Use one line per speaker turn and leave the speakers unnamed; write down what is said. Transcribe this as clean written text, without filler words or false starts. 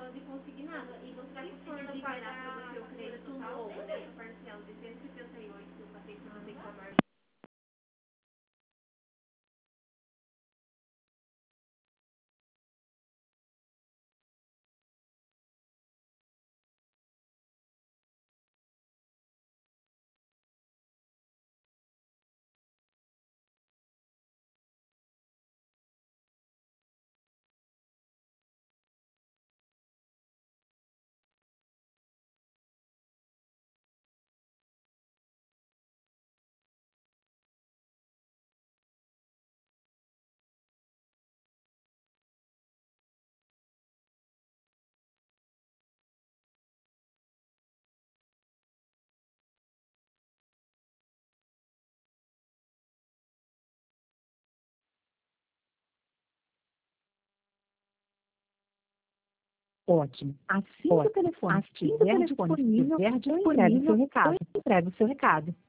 parcela de consignado. E você vai conseguir liberar para você o crédito total dessa parcela de 178 que eu passei para você com a Marvel.
Ótimo. Assim que o telefone estiver disponível, eu entrego o seu recado.